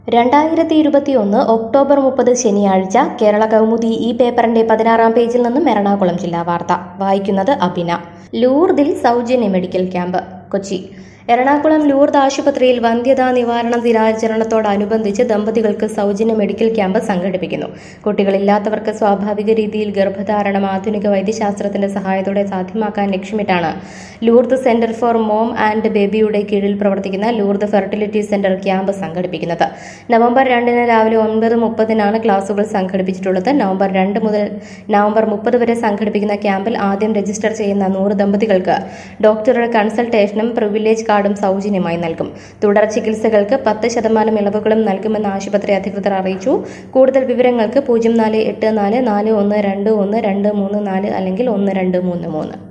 2021 October 30 ശനിയാഴ്ച കേരള കൗമുദി ഈ പേപ്പറിന്റെ 16-ാം പേജിൽ നിന്നും എറണാകുളം ജില്ലാ വാർത്ത വായിക്കുന്നത് അഭിന. ലൂർദിൽ സൗജന്യ medical camp. Kochi. Ernakulam Lourdes ആശുപത്രിയിൽ വന്ധ്യതാ നിവാരണ ദിനാചരണത്തോടനുബന്ധിച്ച് ദമ്പതികൾക്ക് സൗജന്യ മെഡിക്കൽ ക്യാമ്പ് സംഘടിപ്പിക്കുന്നു. കുട്ടികളില്ലാത്തവർക്ക് സ്വാഭാവിക രീതിയിൽ ഗർഭധാരണം ആധുനിക വൈദ്യശാസ്ത്രത്തിന്റെ സഹായത്തോടെ സാധ്യമാക്കാൻ ലക്ഷ്യമിട്ടാണ് Lourdes centre for mom and ബേബിയുടെ കീഴിൽ പ്രവർത്തിക്കുന്ന ലൂർദ് ഫെർട്ടിലിറ്റി സെന്റർ ക്യാമ്പ് സംഘടിപ്പിക്കുന്നത്. നവംബർ 2 രാവിലെ 9:30 ക്ലാസുകൾ സംഘടിപ്പിച്ചിട്ടുള്ളത്. നവംബർ 2 മുതൽ നവംബർ 30 വരെ സംഘടിപ്പിക്കുന്ന ക്യാമ്പിൽ ആദ്യം രജിസ്റ്റർ ചെയ്യുന്ന 100 ദമ്പതികൾക്ക് ഡോക്ടറുടെ കൺസൾട്ടേഷനും പ്രിവിലേജ് കാർഡും സൗജന്യമായി നൽകും. തുടർ ചികിത്സകൾക്ക് 10% ഇളവുകളും നൽകുമെന്ന് ആശുപത്രി അധികൃതർ അറിയിച്ചു. കൂടുതൽ വിവരങ്ങൾക്ക് 0484 4121 234 അല്ലെങ്കിൽ 1233.